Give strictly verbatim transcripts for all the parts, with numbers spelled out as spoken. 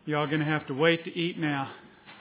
Y'all going to have to wait to eat now.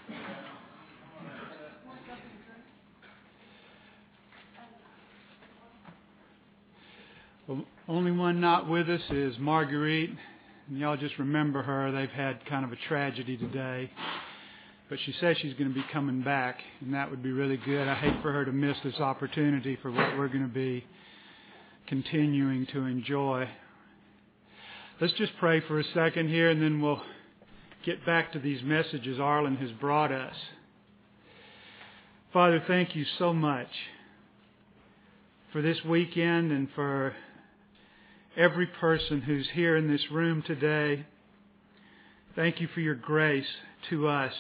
Well, only one not with us is Marguerite. And y'all just remember her. They've had kind of a tragedy today. But she says she's going to be coming back, and that would be really good. I hate for her to miss this opportunity for what we're going to be continuing to enjoy. Let's just pray for a second here, and then we'll get back to these messages Arlen has brought us. Father, thank you so much for this weekend and for every person who's here in this room today. Thank you for your grace to us.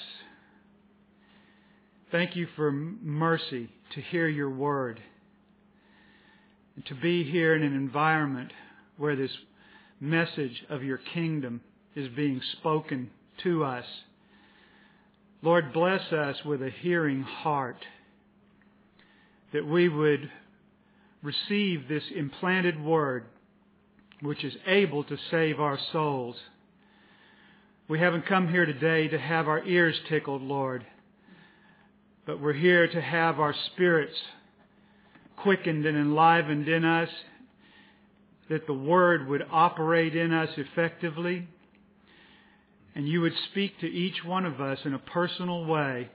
Thank you for mercy to hear your word and to be here in an environment where this message of your kingdom is being spoken to us. Lord, bless us with a hearing heart, that we would receive this implanted word which is able to save our souls. We haven't come here today to have our ears tickled, Lord, but we're here to have our spirits quickened and enlivened in us, that the Word would operate in us effectively, and you would speak to each one of us in a personal way.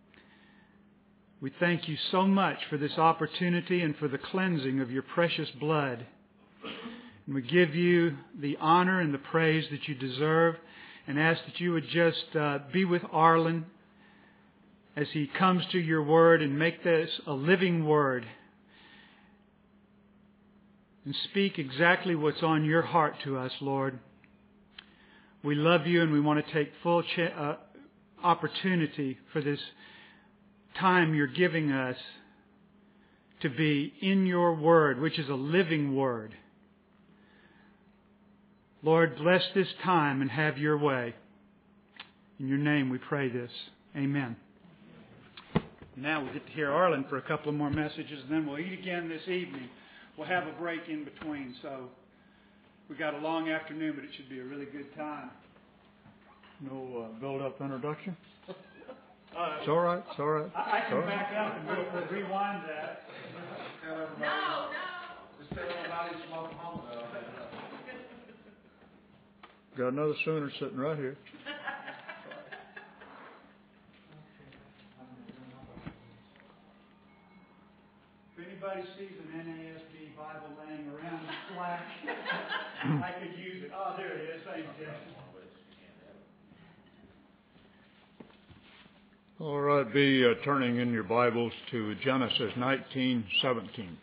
We thank you so much for this opportunity and for the cleansing of your precious blood. And we give you the honor and the praise that you deserve, and ask that you would just uh, be with Arlen as he comes to your word and make this a living word and speak exactly what's on your heart to us, Lord. We love you, and we want to take full ch- uh, opportunity for this time you're giving us to be in your word, which is a living word. Lord, bless this time and have your way. In your name we pray this. Amen. Now we get to hear Arlen for a couple of more messages, and then we'll eat again this evening. We'll have a break in between, so we got a long afternoon, but it should be a really good time. No uh, build-up introduction? Uh, it's all right, it's all right. I, I can all back right. up and we'll rewind that. No, no. Just tell everybody to smoke home. Got another Sooner sitting right here. If anybody sees an N A S B Bible laying around in slack, I could use it. Oh, there it is. Thank you, Jason. All right, be uh, turning in your Bibles to Genesis nineteen seventeen.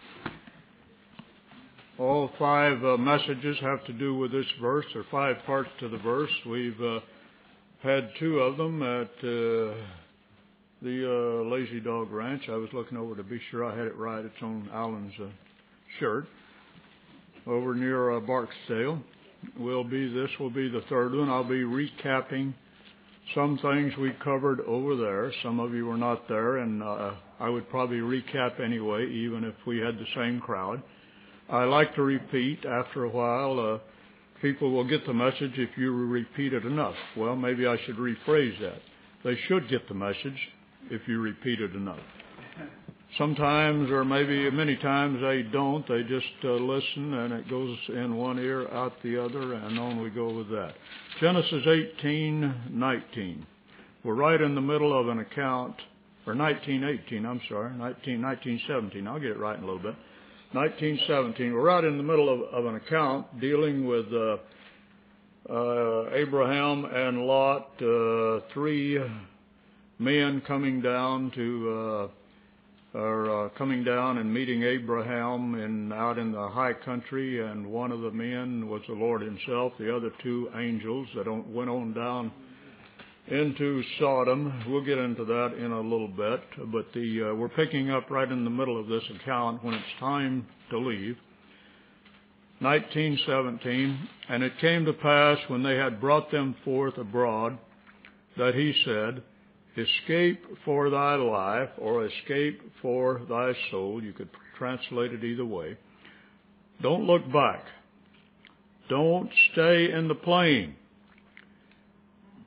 All five uh, messages have to do with this verse. There are five parts to the verse. We've uh, had two of them at uh, the uh, Lazy Dog Ranch. I was looking over to be sure I had it right. It's on Alan's uh, shirt. Over near uh, Barksdale. Will be this will be the third one. I'll be recapping some things we covered over there. Some of you were not there, and uh, I would probably recap anyway, even if we had the same crowd. I like to repeat. After a while, uh, people will get the message if you repeat it enough. Well, maybe I should rephrase that. They should get the message if you repeat it enough. Sometimes, or maybe many times, they don't. They just uh, listen, and it goes in one ear, out the other, and on we go with that. Genesis eighteen nineteen. We're right in the middle of an account, or nineteen eighteen, I'm sorry, nineteen, nineteen seventeen. I'll get it right in a little bit. nineteen seventeen. We're right in the middle of, of an account dealing with uh, uh, Abraham and Lot, uh, three men coming down to... Uh, are uh, coming down and meeting Abraham in, out in the high country, and one of the men was the Lord himself, the other two angels that went on down into Sodom. We'll get into that in a little bit, but the uh, we're picking up right in the middle of this account when it's time to leave. nineteen seventeen, and it came to pass when they had brought them forth abroad that he said, escape for thy life, or escape for thy soul. You could translate it either way. Don't look back. Don't stay in the plain.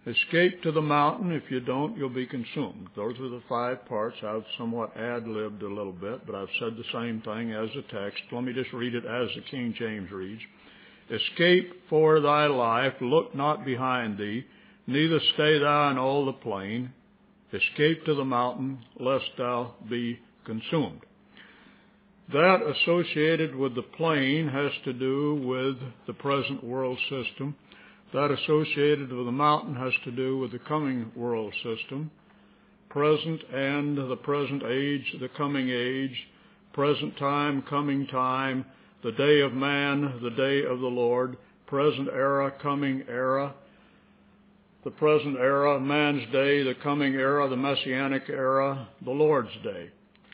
Escape to the mountain. If you don't, you'll be consumed. Those are the five parts. I've somewhat ad-libbed a little bit, but I've said the same thing as the text. Let me just read it as the King James reads. Escape for thy life, look not behind thee, neither stay thou in all the plain. Escape to the mountain, lest thou be consumed. That associated with the plain has to do with the present world system. That associated with the mountain has to do with the coming world system. Present and the present age, the coming age, present time, coming time, the day of man, the day of the Lord, present era, coming era, the present era, man's day, the coming era, the messianic era, the Lord's day.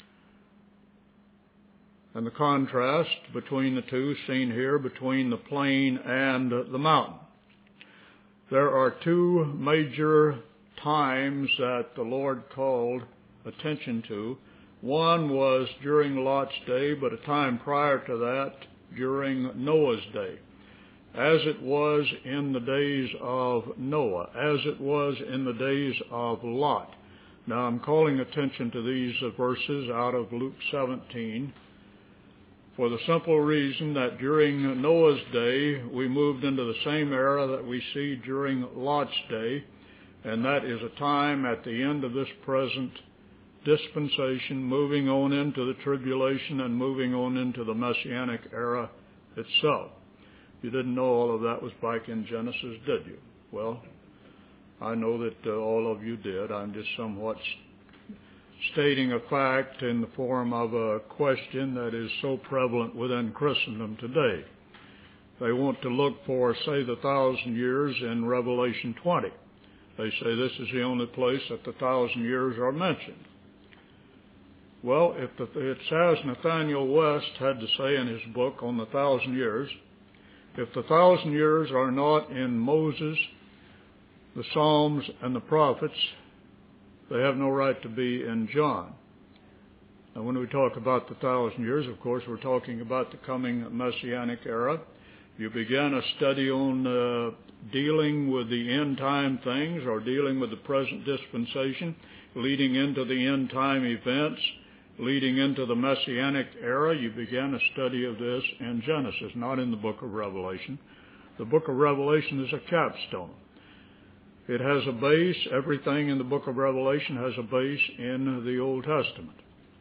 And the contrast between the two seen here, between the plain and the mountain. There are two major times that the Lord called attention to. One was during Lot's day, but a time prior to that, during Noah's day. As it was in the days of Noah, as it was in the days of Lot. Now I'm calling attention to these verses out of Luke seventeen, for the simple reason that during Noah's day, we moved into the same era that we see during Lot's day, and that is a time at the end of this present dispensation, moving on into the tribulation and moving on into the Messianic era itself. You didn't know all of that was back in Genesis, did you? Well, I know that uh, all of you did. I'm just somewhat stating a fact in the form of a question that is so prevalent within Christendom today. They want to look for, say, the thousand years in Revelation twenty. They say this is the only place that the thousand years are mentioned. Well, if the, it's as Nathaniel West had to say in his book on the thousand years, if the thousand years are not in Moses, the Psalms, and the prophets, they have no right to be in John. Now, when we talk about the thousand years, of course, we're talking about the coming Messianic era. You begin a study on uh, dealing with the end time things or dealing with the present dispensation, leading into the end time events, leading into the Messianic era. You begin a study of this in Genesis, not in the book of Revelation. The book of Revelation is a capstone. It has a base. Everything in the book of Revelation has a base in the Old Testament.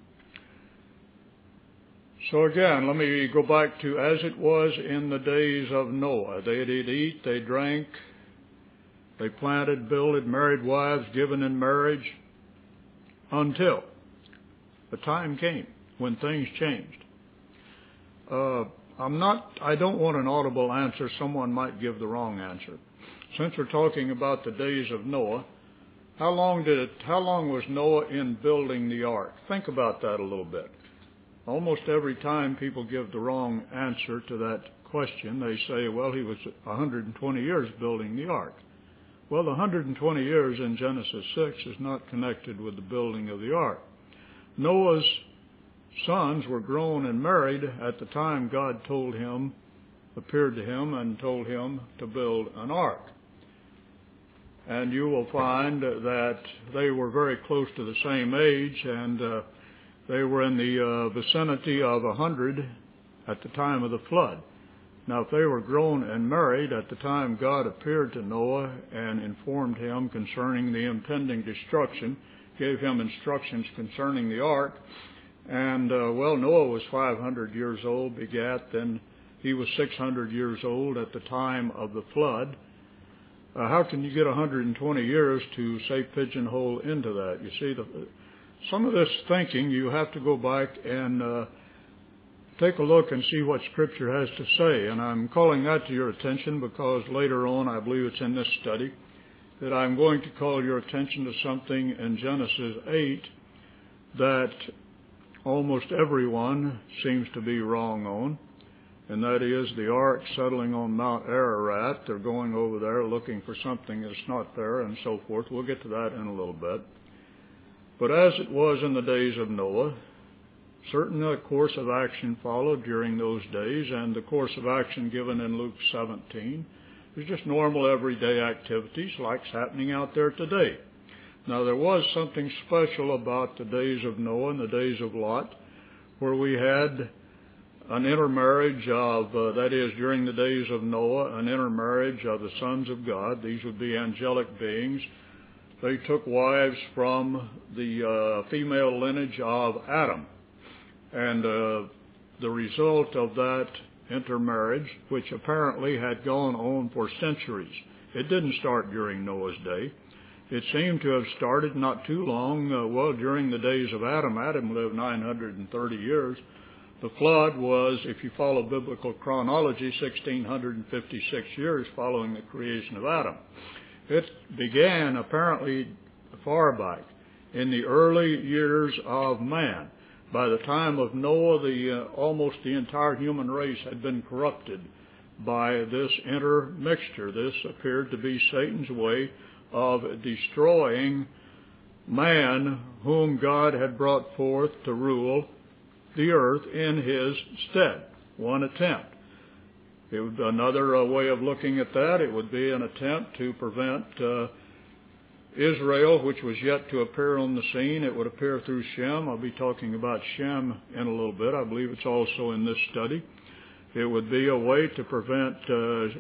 So again, let me go back to as it was in the days of Noah. They did eat, they drank, they planted, builded, married wives, given in marriage, until the time came when things changed. Uh, I'm not, I don't want an audible answer. Someone might give the wrong answer. Since we're talking about the days of Noah, how long did it, how long was Noah in building the ark? Think about that a little bit. Almost every time people give the wrong answer to that question, they say, well, he was one hundred twenty years building the ark. Well, the one hundred twenty years in Genesis six is not connected with the building of the ark. Noah's sons were grown and married at the time God told him, appeared to him and told him to build an ark. And you will find that they were very close to the same age, and uh, they were in the uh, vicinity of a hundred at the time of the flood. Now, if they were grown and married at the time God appeared to Noah and informed him concerning the impending destruction, gave him instructions concerning the ark, and, uh, well, Noah was five hundred years old, begat, then he was six hundred years old at the time of the flood. Uh, how can you get one hundred twenty years to, say, pigeonhole into that? You see, the, some of this thinking, you have to go back and uh, take a look and see what Scripture has to say. And I'm calling that to your attention because later on, I believe it's in this study, that I'm going to call your attention to something in Genesis eight that almost everyone seems to be wrong on. And that is the ark settling on Mount Ararat. They're going over there looking for something that's not there and so forth. We'll get to that in a little bit. But as it was in the days of Noah, certain uh, course of action followed during those days, and the course of action given in Luke seventeen It was just normal everyday activities like's happening out there today. Now, there was something special about the days of Noah and the days of Lot, where we had an intermarriage of, uh, that is, during the days of Noah, an intermarriage of the sons of God. These would be angelic beings. They took wives from the uh, female lineage of Adam. And uh, the result of that intermarriage, which apparently had gone on for centuries, it didn't start during Noah's day. It seemed to have started not too long, uh, well, during the days of Adam. Adam lived nine hundred thirty years. The flood was, if you follow biblical chronology, one thousand six hundred fifty-six years following the creation of Adam. It began apparently far back in the early years of man. By the time of Noah, the uh, almost the entire human race had been corrupted by this intermixture. This appeared to be Satan's way of destroying man, whom God had brought forth to rule the earth in his stead. One attempt. It would be another uh, way of looking at that. It would be an attempt to prevent uh, Israel, which was yet to appear on the scene. It would appear through Shem. I'll be talking about Shem in a little bit. I believe it's also in this study. It would be a way to prevent uh,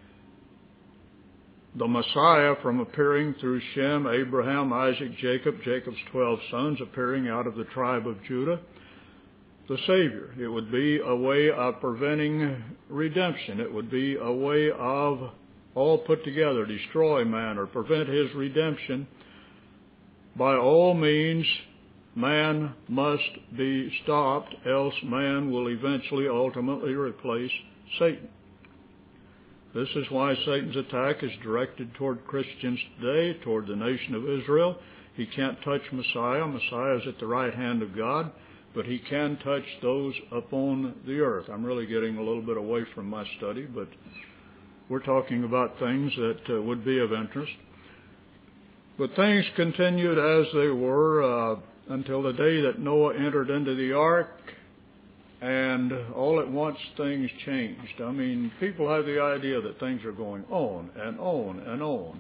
the Messiah from appearing through Shem, Abraham, Isaac, Jacob, Jacob's twelve sons, appearing out of the tribe of Judah, the Savior. It would be a way of preventing redemption. It would be a way of all put together, destroy man or prevent his redemption. By all means, man must be stopped, else man will eventually, ultimately replace Satan. This is why Satan's attack is directed toward Christians today, toward the nation of Israel. He can't touch Messiah. Messiah is at the right hand of God, but he can touch those upon the earth. I'm really getting a little bit away from my study, but we're talking about things that uh, would be of interest. But things continued as they were uh, until the day that Noah entered into the ark, and all at once things changed. I mean, people have the idea that things are going on and on and on.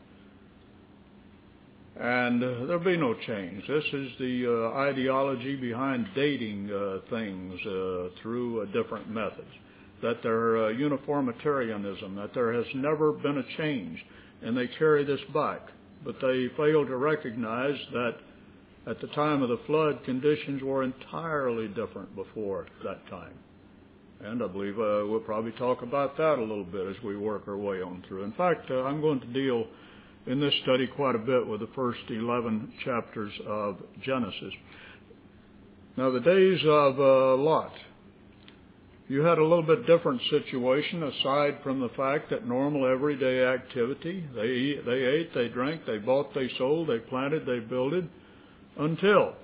And uh, there'll be no change. This is the uh, ideology behind dating uh, things uh, through uh, different methods. That they're uh, uniformitarianism, that there has never been a change, and they carry this back. But they fail to recognize that at the time of the flood, conditions were entirely different before that time. And I believe uh, we'll probably talk about that a little bit as we work our way on through. In fact, uh, I'm going to deal in this study quite a bit with the first eleven chapters of Genesis. Now, the days of uh, Lot, you had a little bit different situation aside from the fact that normal everyday activity, they, they ate, they drank, they bought, they sold, they planted, they builded, until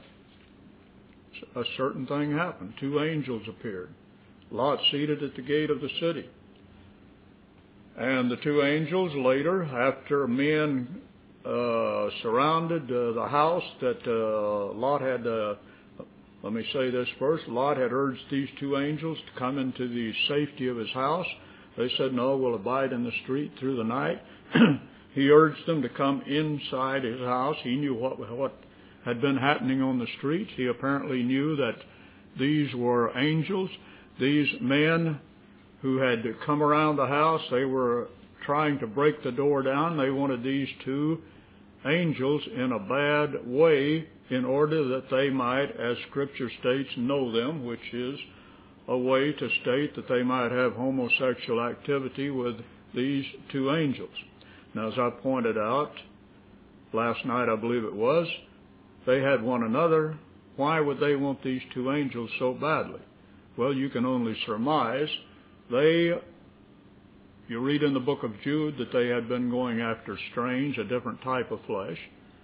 a certain thing happened. Two angels appeared. Lot seated at the gate of the city. And the two angels later, after men uh, surrounded uh, the house that uh, Lot had, uh, let me say this first, Lot had urged these two angels to come into the safety of his house. They said, no, we'll abide in the street through the night. He urged them to come inside his house. He knew what, what had been happening on the streets. He apparently knew that these were angels. These men who had come around the house, they were trying to break the door down. They wanted these two angels in a bad way in order that they might, as Scripture states, know them, which is a way to state that they might have homosexual activity with these two angels. Now, as I pointed out last night, I believe it was, they had one another. Why would they want these two angels so badly? Well, you can only surmise. They, you read in the book of Jude that they had been going after strange, a different type of flesh.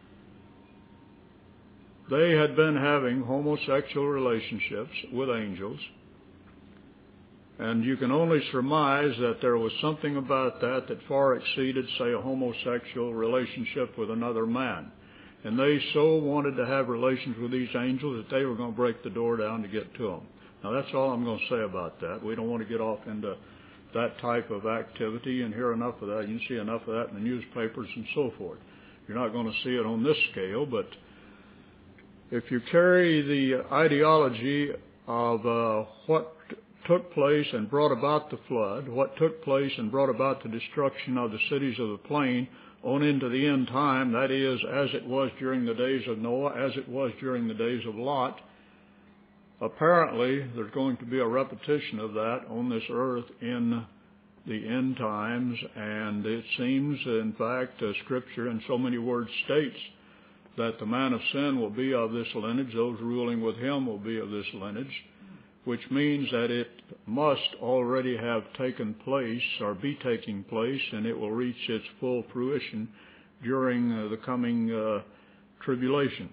They had been having homosexual relationships with angels. And you can only surmise that there was something about that that far exceeded, say, a homosexual relationship with another man. And they so wanted to have relations with these angels that they were going to break the door down to get to them. Now, that's all I'm going to say about that. We don't want to get off into that type of activity and hear enough of that. You can see enough of that in the newspapers and so forth. You're not going to see it on this scale, but if you carry the ideology of uh, what took place and brought about the flood, what took place and brought about the destruction of the cities of the plain on into the end time, that is, as it was during the days of Noah, as it was during the days of Lot, apparently there's going to be a repetition of that on this earth in the end times, and it seems, in fact, uh, Scripture in so many words states that the man of sin will be of this lineage, those ruling with him will be of this lineage, which means that it must already have taken place or be taking place, and it will reach its full fruition during uh, the coming uh, tribulation.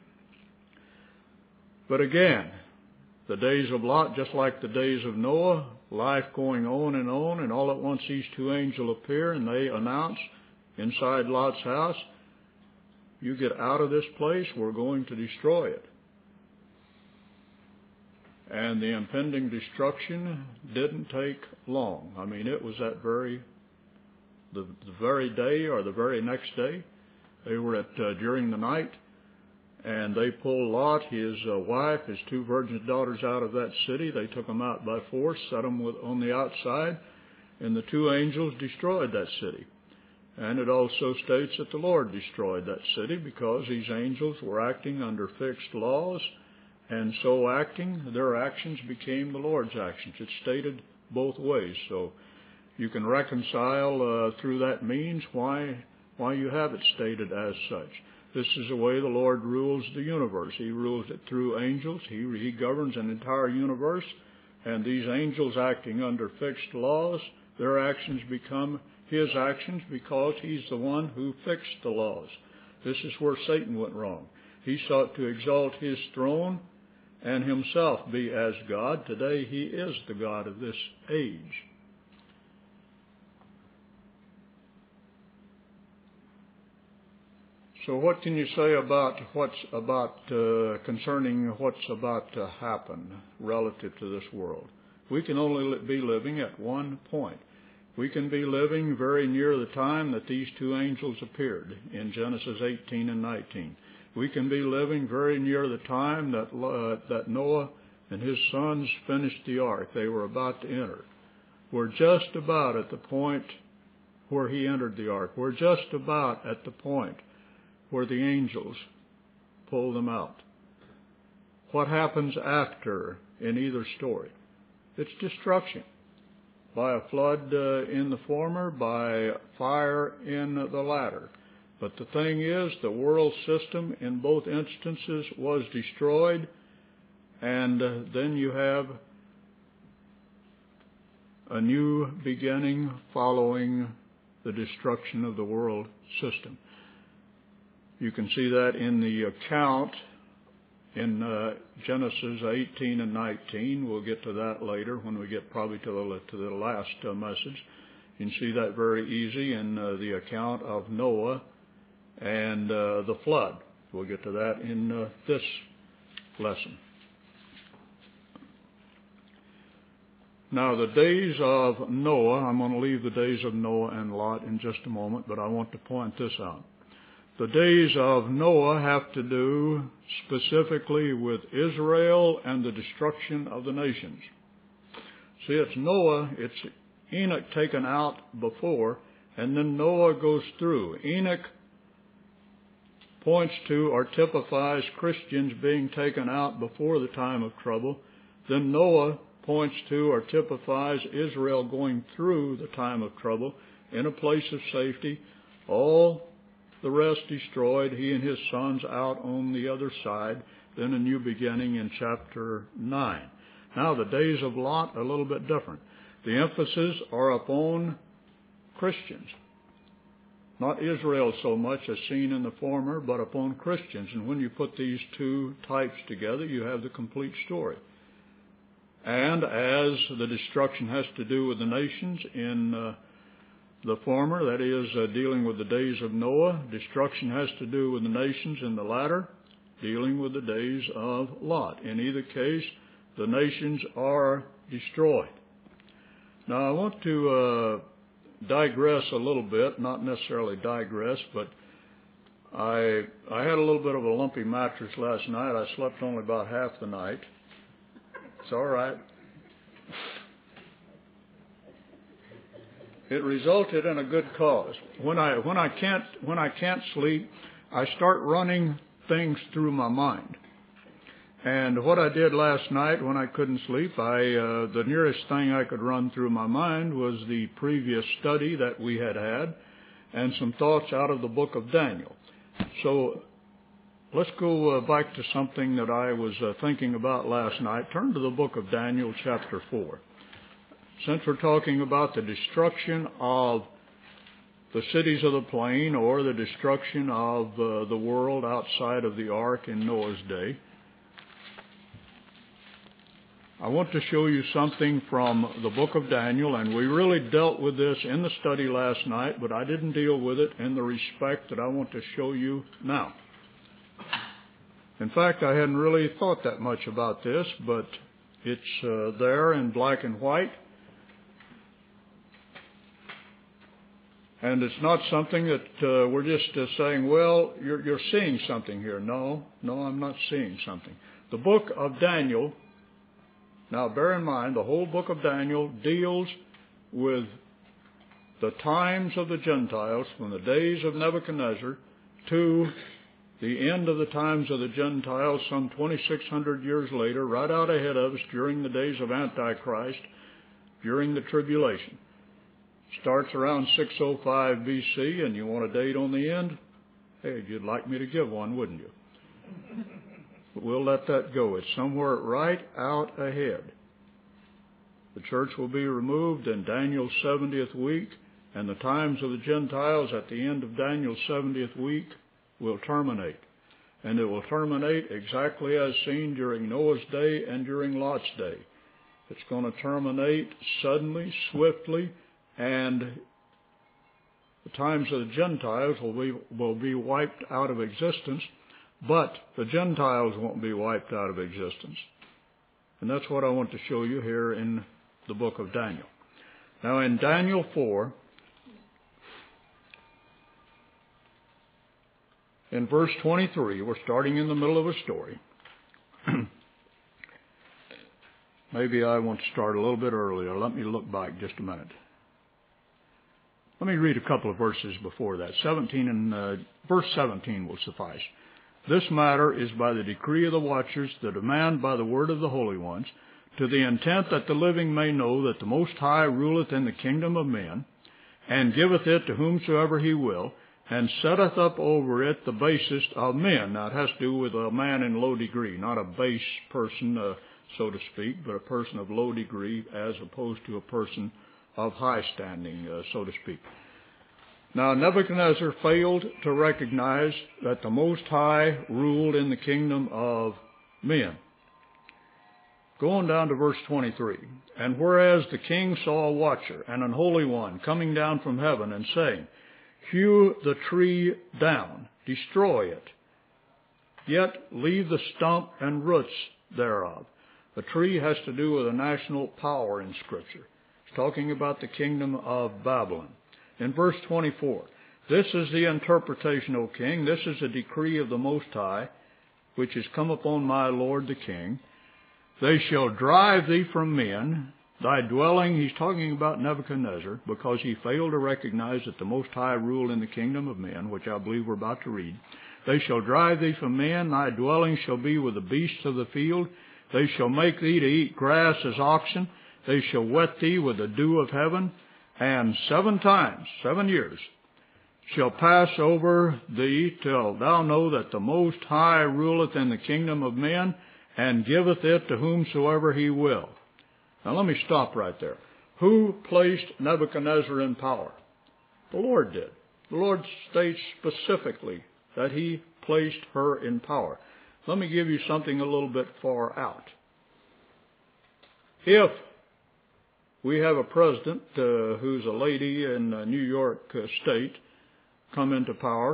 But again, the days of Lot, just like the days of Noah, life going on and on, and all at once these two angels appear and they announce inside Lot's house, you get out of this place, we're going to destroy it. And the impending destruction didn't take long. I mean, it was that very, the, the very day or the very next day. They were at, uh, during the night, and they pulled Lot, his uh, wife, his two virgin daughters out of that city. They took them out by force, set them with, on the outside, and the two angels destroyed that city. And it also states that the Lord destroyed that city because these angels were acting under fixed laws, and so acting, their actions became the Lord's actions. It's stated both ways. So you can reconcile uh, through that means why why you have it stated as such. This is the way the Lord rules the universe. He rules it through angels. He, he governs an entire universe. And these angels acting under fixed laws, their actions become His actions because He's the one who fixed the laws. This is where Satan went wrong. He sought to exalt his throne and himself be as God. Today he is the God of this age. So what can you say about what's about uh, concerning what's about to happen relative to this world? We can only be living at one point. We can be living very near the time that these two angels appeared in Genesis eighteen and nineteen. We can be living very near the time that uh, that Noah and his sons finished the ark. They were about to enter. We're just about at the point where he entered the ark. We're just about at the point where the angels pull them out. What happens after in either story? It's destruction. By a flood uh, in the former, by fire in the latter. But the thing is, the world system in both instances was destroyed, and uh, then you have a new beginning following the destruction of the world system. You can see that in the account in uh, Genesis eighteen and nineteen. We'll get to that later when we get probably to the, to the last uh, message. You can see that very easy in uh, the account of Noah and uh, the flood. We'll get to that in uh, this lesson. Now, the days of Noah, I'm going to leave the days of Noah and Lot in just a moment, but I want to point this out. The days of Noah have to do specifically with Israel and the destruction of the nations. See, it's Noah, it's Enoch taken out before, and then Noah goes through. Enoch points to or typifies Christians being taken out before the time of trouble. Then Noah points to or typifies Israel going through the time of trouble in a place of safety. All the rest destroyed, he and his sons out on the other side. Then a new beginning in chapter nine. Now the days of Lot are a little bit different. The emphasis are upon Christians. Not Israel so much as seen in the former, but upon Christians. And when you put these two types together, you have the complete story. And as the destruction has to do with the nations in uh, the former, that is, uh, dealing with the days of Noah, destruction has to do with the nations in the latter, dealing with the days of Lot. In either case, the nations are destroyed. Now I want to uh, digress a little bit, not necessarily digress, but I I had a little bit of a lumpy mattress last night. I slept only about half the night. It's all right. It resulted in a good cause. When I when I can't when I can't sleep, I start running things through my mind. And what I did last night when I couldn't sleep, I uh, the nearest thing I could run through my mind was the previous study that we had had, and some thoughts out of the book of Daniel. So let's go uh, back to something that I was uh, thinking about last night. Turn to the book of Daniel, chapter four. Since we're talking about the destruction of the cities of the plain, or the destruction of uh, the world outside of the ark in Noah's day, I want to show you something from the book of Daniel, and we really dealt with this in the study last night, but I didn't deal with it in the respect that I want to show you now. In fact, I hadn't really thought that much about this, but it's uh, there in black and white. And it's not something that uh, we're just uh, saying, well, you're, you're seeing something here. No, no, I'm not seeing something. The book of Daniel, now bear in mind, the whole book of Daniel deals with the times of the Gentiles from the days of Nebuchadnezzar to the end of the times of the Gentiles some twenty-six hundred years later, right out ahead of us during the days of Antichrist, during the tribulation. Starts around six oh five B C, and you want a date on the end? Hey, you'd like me to give one, wouldn't you? But we'll let that go. It's somewhere right out ahead. The church will be removed in Daniel's seventieth week, and the times of the Gentiles at the end of Daniel's seventieth week will terminate. And it will terminate exactly as seen during Noah's day and during Lot's day. It's going to terminate suddenly, swiftly, and the times of the Gentiles will be, will be wiped out of existence, but the Gentiles won't be wiped out of existence. And that's what I want to show you here in the book of Daniel. Now in Daniel four, in verse twenty-three, we're starting in the middle of a story. Maybe I want to start a little bit earlier. Let me look back just a minute. Let me read a couple of verses before that. seventeen and uh, verse seventeen will suffice. This matter is by the decree of the watchers, the demand by the word of the holy ones, to the intent that the living may know that the Most High ruleth in the kingdom of men, and giveth it to whomsoever he will, and setteth up over it the basest of men. Now it has to do with a man in low degree, not a base person, uh, so to speak, but a person of low degree as opposed to a person of high standing, uh, so to speak. Now Nebuchadnezzar failed to recognize that the Most High ruled in the kingdom of men. Going down to verse twenty-three. And whereas the king saw a watcher and an holy one coming down from heaven and saying, hew the tree down, destroy it, yet leave the stump and roots thereof. The tree has to do with a national power in Scripture. It's talking about the kingdom of Babylon. In verse twenty-four, this is the interpretation, O king, this is a decree of the Most High, which is come upon my lord the king. They shall drive thee from men, thy dwelling, he's talking about Nebuchadnezzar, because he failed to recognize that the Most High ruled in the kingdom of men, which I believe we're about to read. They shall drive thee from men, thy dwelling shall be with the beasts of the field. They shall make thee to eat grass as oxen. They shall wet thee with the dew of heaven. And seven times, seven years, shall pass over thee till thou know that the Most High ruleth in the kingdom of men, and giveth it to whomsoever he will. Now let me stop right there. Who placed Nebuchadnezzar in power? The Lord did. The Lord states specifically that he placed her in power. Let me give you something a little bit far out. If we have a president uh, who's a lady in uh, New York uh, State come into power,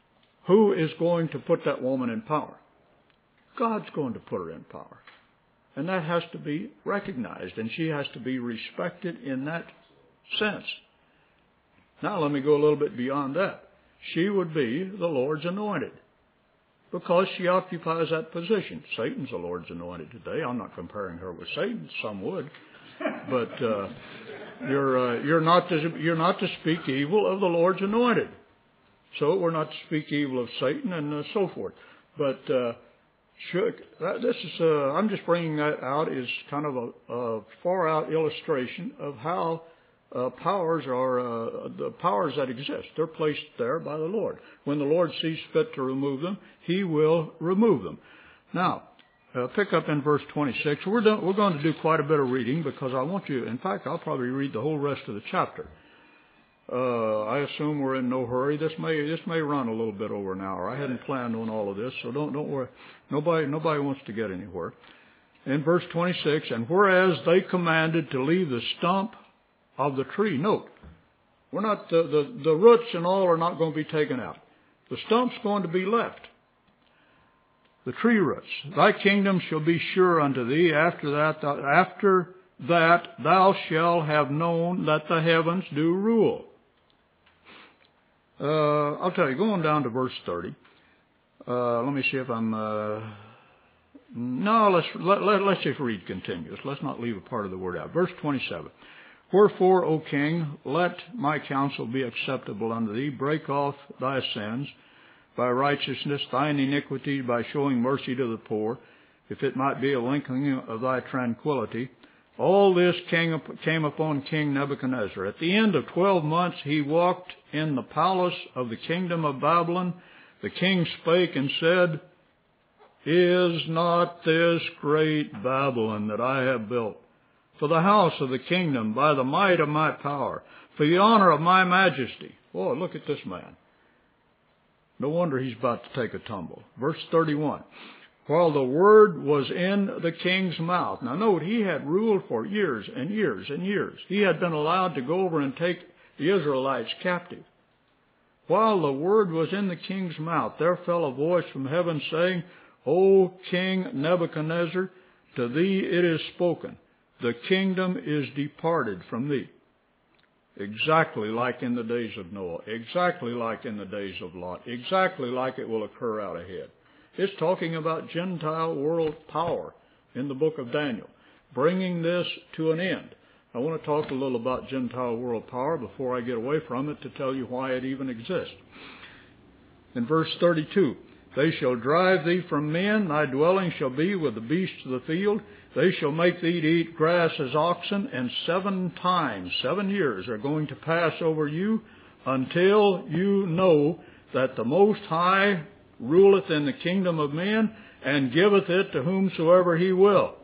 who is going to put that woman in power? God's going to put her in power. And that has to be recognized, and she has to be respected in that sense. Now let me go a little bit beyond that. She would be the Lord's anointed because she occupies that position. Satan's the Lord's anointed today. I'm not comparing her with Satan. Some would. But uh, you're, uh, you're, not to, you're not to speak evil of the Lord's anointed. So we're not to speak evil of Satan and uh, so forth. But uh, should, that, this is uh, I'm just bringing that out as kind of a, a far out illustration of how uh, powers are uh, the powers that exist. They're placed there by the Lord. When the Lord sees fit to remove them, He will remove them. Now, uh, pick up in verse twenty-six. We're done, we're going to do quite a bit of reading because I want you. In fact, I'll probably read the whole rest of the chapter. Uh, I assume we're in no hurry. This may this may run a little bit over an hour. I hadn't planned on all of this, so don't don't worry. Nobody nobody wants to get anywhere. In verse twenty-six, and whereas they commanded to leave the stump of the tree. Note, we're not the, the the roots and all are not going to be taken out. The stump's going to be left. The tree roots. Thy kingdom shall be sure unto thee. After that, thou, after that thou shalt have known that the heavens do rule. Uh, I'll tell you, going down to verse thirty. Uh, let me see if I'm... Uh, no, let's, let, let, let's just read continuous. Let's not leave a part of the word out. Verse twenty-seven. Wherefore, O king, let my counsel be acceptable unto thee. Break off thy sins by righteousness, thine iniquity by showing mercy to the poor, if it might be a lengthening of thy tranquility. All this came, came upon King Nebuchadnezzar. At the end of twelve months he walked in the palace of the kingdom of Babylon. The king spake and said, Is not this great Babylon that I have built for the house of the kingdom by the might of my power, for the honor of my majesty? Oh, look at this man. No wonder he's about to take a tumble. Verse thirty-one. While the word was in the king's mouth. Now note, he had ruled for years and years and years. He had been allowed to go over and take the Israelites captive. While the word was in the king's mouth, there fell a voice from heaven saying, O King Nebuchadnezzar, to thee it is spoken, the kingdom is departed from thee. Exactly like in the days of Noah, exactly like in the days of Lot, exactly like it will occur out ahead. It's talking about Gentile world power in the book of Daniel, bringing this to an end. I want to talk a little about Gentile world power before I get away from it to tell you why it even exists. In verse thirty-two, they shall drive thee from men, thy dwelling shall be with the beasts of the field. They shall make thee to eat grass as oxen, and seven times, seven years are going to pass over you until you know that the Most High ruleth in the kingdom of men, and giveth it to whomsoever he will.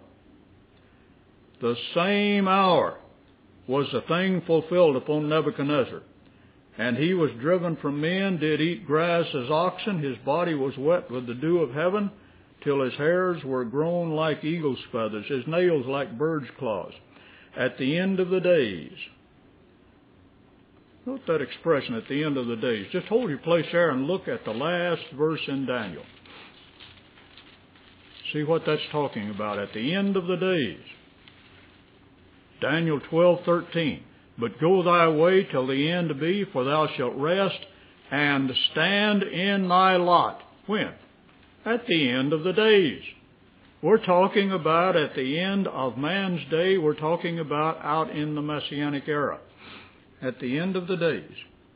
The same hour was the thing fulfilled upon Nebuchadnezzar. And he was driven from men, did eat grass as oxen. His body was wet with the dew of heaven, till his hairs were grown like eagle's feathers, his nails like bird's claws. At the end of the days. Note that expression, at the end of the days. Just hold your place there and look at the last verse in Daniel. See what that's talking about. At the end of the days. Daniel twelve thirteen. But go thy way till the end be, for thou shalt rest and stand in thy lot. When? At the end of the days. We're talking about at the end of man's day. We're talking about out in the Messianic era. At the end of the days.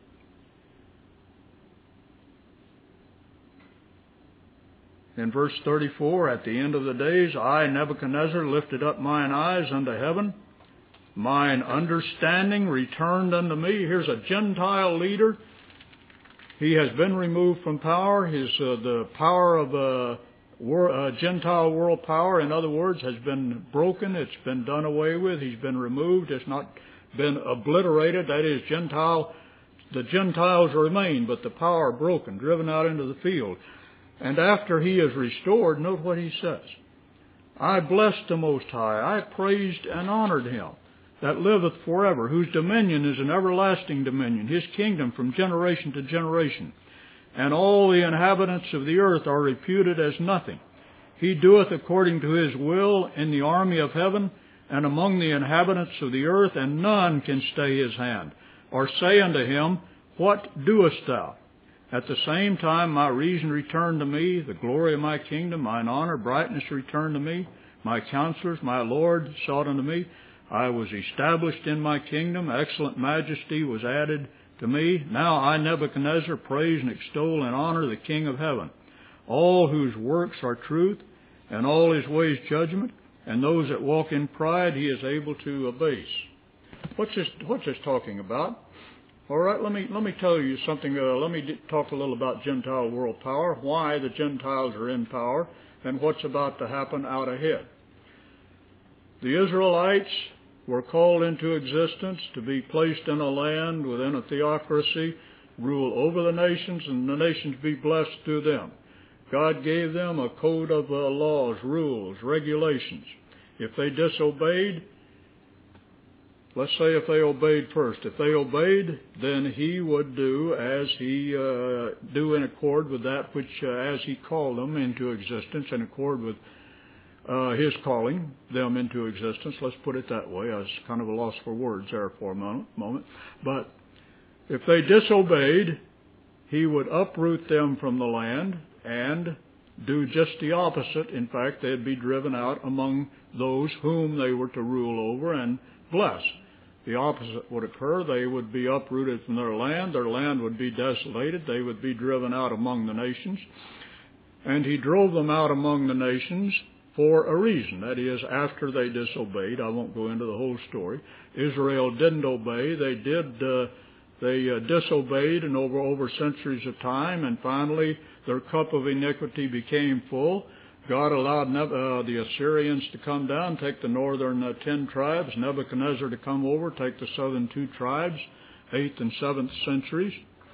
In verse thirty-four, at the end of the days, I, Nebuchadnezzar, lifted up mine eyes unto heaven. Mine understanding returned unto me. Here's a Gentile leader. He has been removed from power. His uh, the power of uh, wor- uh, Gentile world power, in other words, has been broken. It's been done away with. He's been removed. It's not been obliterated. That is, Gentile. The Gentiles remain, but the power broken, driven out into the field. And after he is restored, note what he says. I blessed the Most High. I praised and honored him that liveth forever, whose dominion is an everlasting dominion, his kingdom from generation to generation. And all the inhabitants of the earth are reputed as nothing. He doeth according to his will in the army of heaven and among the inhabitants of the earth, and none can stay his hand, or say unto him, What doest thou? At the same time my reason returned to me, the glory of my kingdom, mine honor, brightness returned to me. My counselors, my Lord, sought unto me. I was established in my kingdom. Excellent majesty was added to me. Now I, Nebuchadnezzar, praise and extol and honor the King of heaven, all whose works are truth, and all his ways judgment, and those that walk in pride he is able to abase. What's this, what's this talking about? All right, let me let me tell you something. Uh, let me d- talk a little about Gentile world power, why the Gentiles are in power, and what's about to happen out ahead. The Israelites were called into existence to be placed in a land within a theocracy, rule over the nations, and the nations be blessed through them. God gave them a code of uh, laws, rules, regulations. If they disobeyed, let's say if they obeyed first. If they obeyed, then he would do as he uh, do in accord with that which, uh, as he called them into existence, in accord with uh, his calling them into existence. Let's put it that way. I was kind of a loss for words there for a moment. But if they disobeyed, he would uproot them from the land and do just the opposite. In fact, they'd be driven out among those whom they were to rule over and bless. The opposite would occur. They would be uprooted from their land. Their land would be desolated. They would be driven out among the nations. And he drove them out among the nations for a reason. That is, after they disobeyed. I won't go into the whole story. Israel didn't obey. They did. Uh, they uh, disobeyed, and over over centuries of time, and finally their cup of iniquity became full. God allowed uh, the Assyrians to come down, take the northern uh, ten tribes, Nebuchadnezzar to come over, take the southern two tribes, eighth and seventh centuries,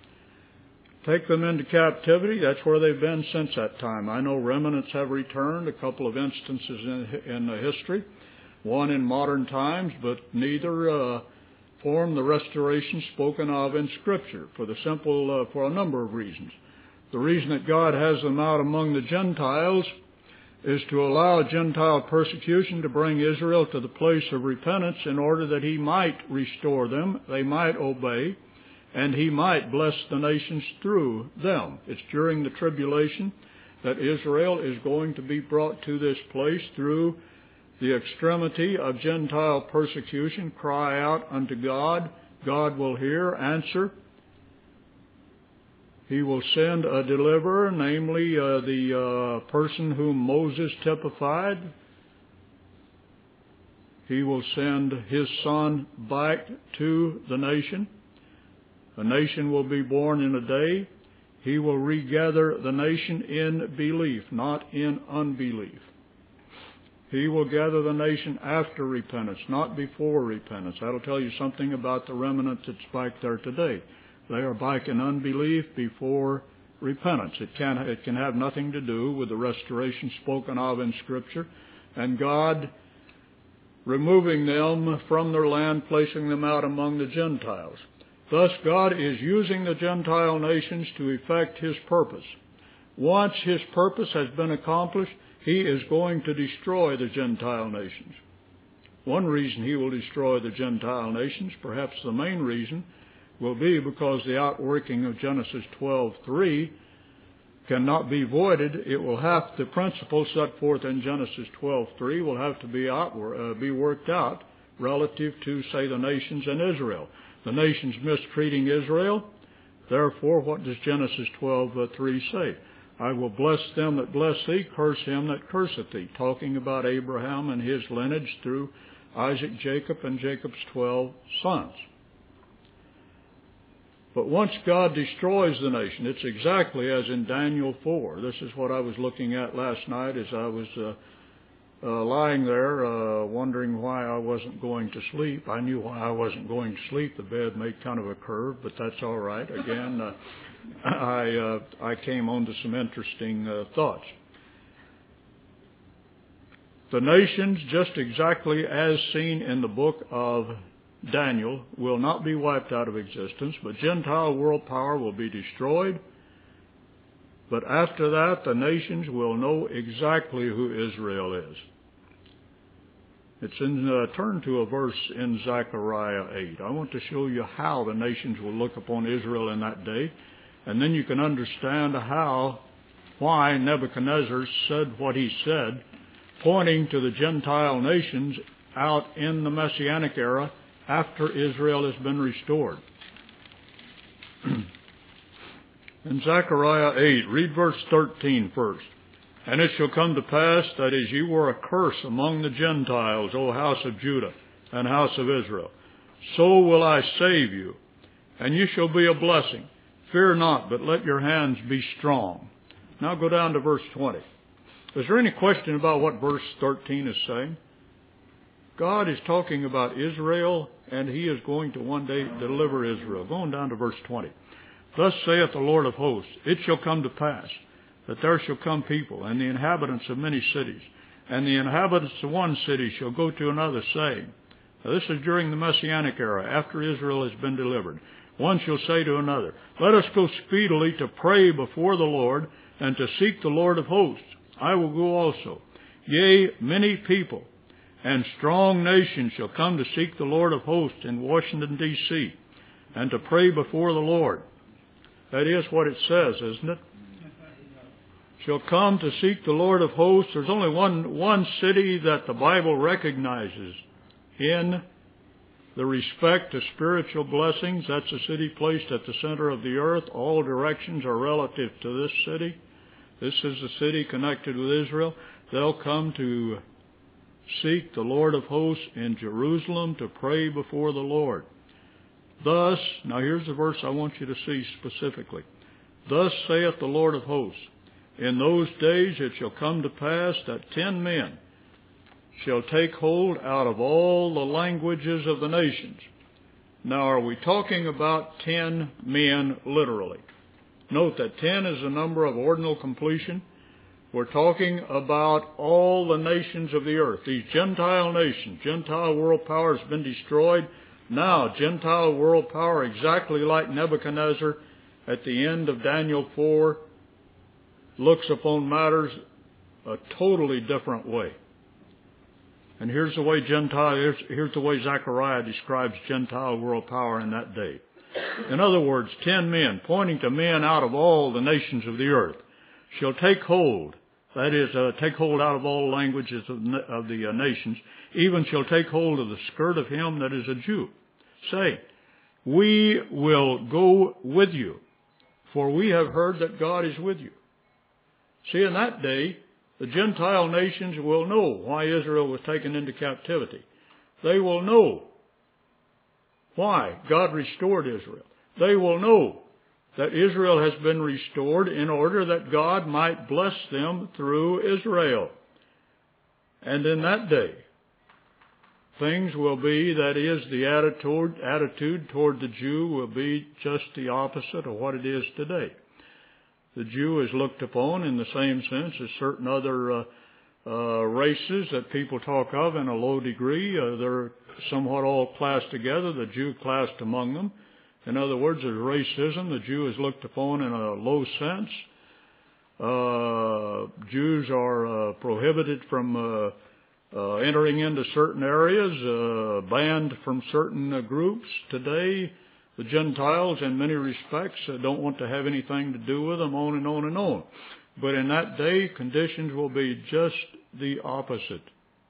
take them into captivity. That's where they've been since that time. I know remnants have returned, a couple of instances in, in uh, history, one in modern times, but neither uh, form the restoration spoken of in Scripture for the simple, uh, for a number of reasons. The reason that God has them out among the Gentiles is to allow Gentile persecution to bring Israel to the place of repentance in order that he might restore them, they might obey, and he might bless the nations through them. It's during the tribulation that Israel is going to be brought to this place through the extremity of Gentile persecution. Cry out unto God. God will hear, answer. He will send a deliverer, namely uh, the uh, person whom Moses typified. He will send his son back to the nation. A nation will be born in a day. He will regather the nation in belief, not in unbelief. He will gather the nation after repentance, not before repentance. That'll tell you something about the remnant that's back there today. They are back in unbelief before repentance. It can, it can have nothing to do with the restoration spoken of in Scripture, and God removing them from their land, placing them out among the Gentiles. Thus, God is using the Gentile nations to effect His purpose. Once His purpose has been accomplished, He is going to destroy the Gentile nations. One reason He will destroy the Gentile nations, perhaps the main reason, will be because the outworking of Genesis twelve three cannot be voided. It will have, the principles set forth in Genesis twelve three will have to be outward, uh, be worked out relative to, say, the nations and Israel. The nations mistreating Israel. Therefore, what does Genesis twelve three say? I will bless them that bless thee, curse him that curseth thee. Talking about Abraham and his lineage through Isaac, Jacob, and Jacob's twelve sons. But once God destroys the nation, it's exactly as in Daniel four. This is what I was looking at last night as I was uh, uh, lying there uh, wondering why I wasn't going to sleep. I knew why I wasn't going to sleep. The bed made kind of a curve, but that's all right. Again, uh, I, uh, I came on to some interesting uh, thoughts. The nations, just exactly as seen in the book of Daniel, will not be wiped out of existence, but Gentile world power will be destroyed. But after that, the nations will know exactly who Israel is. It's in, uh, turn to a verse in Zechariah eight. I want to show you how the nations will look upon Israel in that day. And then you can understand how, why Nebuchadnezzar said what he said, pointing to the Gentile nations out in the Messianic era after Israel has been restored. In Zechariah eight, read verse thirteen first. And it shall come to pass that as you were a curse among the Gentiles, O house of Judah and house of Israel, so will I save you, and you shall be a blessing. Fear not, but let your hands be strong. Now go down to verse twenty. Is there any question about what verse thirteen is saying? God is talking about Israel, and He is going to one day deliver Israel. Going down to verse twenty. Thus saith the Lord of hosts, it shall come to pass that there shall come people, and the inhabitants of many cities, and the inhabitants of one city shall go to another, saying, now this is during the Messianic era, after Israel has been delivered. One shall say to another, let us go speedily to pray before the Lord, and to seek the Lord of hosts. I will go also. Yea, many people and strong nations shall come to seek the Lord of hosts in Washington, D C, and to pray before the Lord. That is what it says, isn't it? Shall come to seek the Lord of hosts. There's only one, one city that the Bible recognizes in the respect to spiritual blessings. That's a city placed at the center of the earth. All directions are relative to this city. This is the city connected with Israel. They'll come to seek the Lord of hosts in Jerusalem to pray before the Lord. Thus, now here's the verse I want you to see specifically. Thus saith the Lord of hosts, in those days it shall come to pass that ten men shall take hold out of all the languages of the nations. Now, are we talking about ten men literally? Note that ten is the number of ordinal completion. We're talking about all the nations of the earth. These Gentile nations, Gentile world power has been destroyed. Now, Gentile world power, exactly like Nebuchadnezzar at the end of Daniel four, looks upon matters a totally different way. And here's the way Gentile, here's, here's the way Zechariah describes Gentile world power in that day. In other words, ten men, pointing to men out of all the nations of the earth, shall take hold, that is, uh, take hold out of all languages of, of the uh, nations, even shall take hold of the skirt of him that is a Jew, saying, we will go with you, for we have heard that God is with you. See, in that day, the Gentile nations will know why Israel was taken into captivity. They will know why God restored Israel. They will know that Israel has been restored in order that God might bless them through Israel. And in that day, things will be, that is, the attitude, attitude toward the Jew will be just the opposite of what it is today. The Jew is looked upon in the same sense as certain other uh, uh, races that people talk of in a low degree. Uh, they're somewhat all classed together, the Jew classed among them. In other words, there's racism. The Jew is looked upon in a low sense. Uh, Jews are uh, prohibited from uh, uh, entering into certain areas, uh, banned from certain uh, groups. Today, the Gentiles, in many respects, uh, don't want to have anything to do with them, on and on and on. But in that day, conditions will be just the opposite.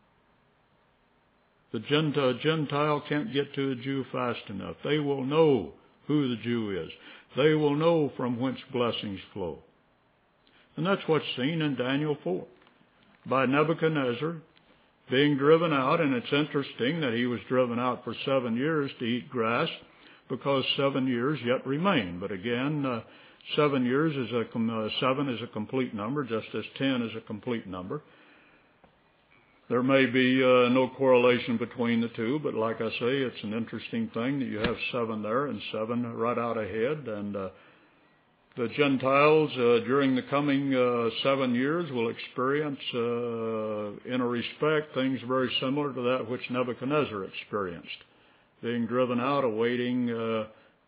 The Gentile, Gentile can't get to the Jew fast enough. They will know who the Jew is. They will know from whence blessings flow. And that's what's seen in Daniel four. By Nebuchadnezzar being driven out, and it's interesting that he was driven out for seven years to eat grass, because seven years yet remain. But again, uh, seven years is a uh, seven is a complete number, just as ten is a complete number. There may be uh, no correlation between the two, but like I say, it's an interesting thing that you have seven there and seven right out ahead. And uh, the Gentiles uh, during the coming uh, seven years will experience, uh, in a respect, things very similar to that which Nebuchadnezzar experienced. Being driven out, awaiting uh,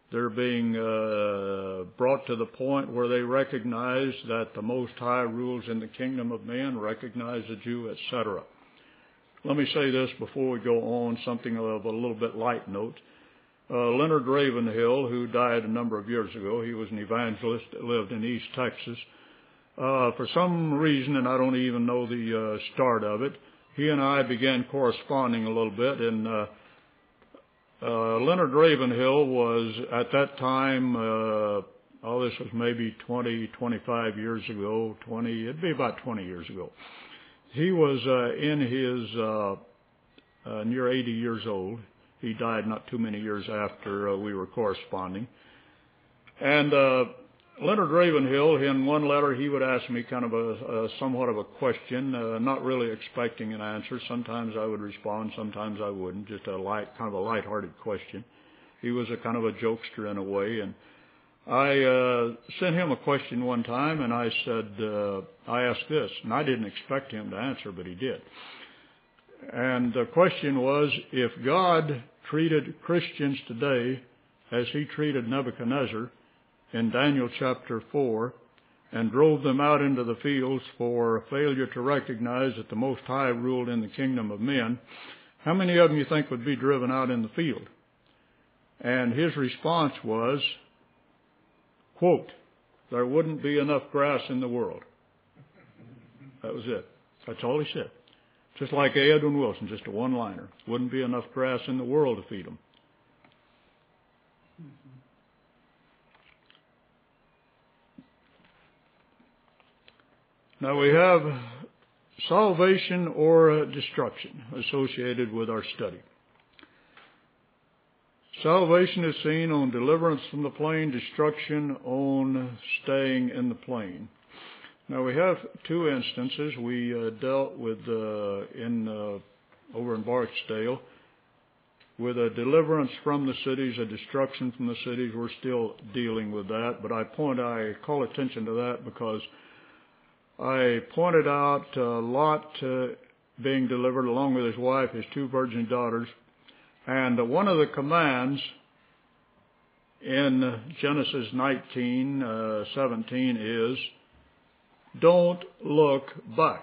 They're being uh, brought to the point where they recognize that the Most High rules in the kingdom of men, recognize the Jew, et cetera. Let me say this before we go on, something of a little bit light note. Uh, Leonard Ravenhill, who died a number of years ago, he was an evangelist that lived in East Texas. Uh, for some reason, and I don't even know the uh, start of it, he and I began corresponding a little bit, and uh, uh, Leonard Ravenhill was at that time, uh, oh, this was maybe twenty, twenty-five years ago, twenty, it'd be about twenty years ago. He was uh, in his uh, uh, near eighty years old. He died not too many years after uh, we were corresponding. And uh, Leonard Ravenhill, in one letter, he would ask me kind of a, a somewhat of a question, uh, not really expecting an answer. Sometimes I would respond, sometimes I wouldn't, just a light, kind of a lighthearted question. He was a kind of a jokester in a way, and I uh, sent him a question one time, and I said, uh, I asked this, and I didn't expect him to answer, but he did. And the question was, if God treated Christians today as he treated Nebuchadnezzar in Daniel chapter four, and drove them out into the fields for failure to recognize that the Most High ruled in the kingdom of men, how many of them you think would be driven out in the field? And his response was, quote, there wouldn't be enough grass in the world. That was it. That's all he said. Just like Edwin Wilson, just a one-liner. Wouldn't be enough grass in the world to feed them. Now we have salvation or destruction associated with our study. Salvation is seen on deliverance from the plain, destruction on staying in the plain. Now we have two instances we uh, dealt with uh, in uh, over in Barksdale with a deliverance from the cities, a destruction from the cities. We're still dealing with that, but I point, I call attention to that because I pointed out uh, Lot uh, being delivered along with his wife, his two virgin daughters, and uh, one of the commands in Genesis nineteen, uh, seventeen is, don't look back.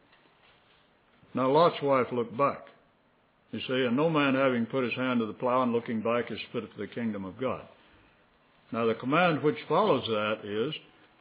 Now Lot's wife looked back. You see, and no man having put his hand to the plow and looking back is fit for the kingdom of God. Now the command which follows that is,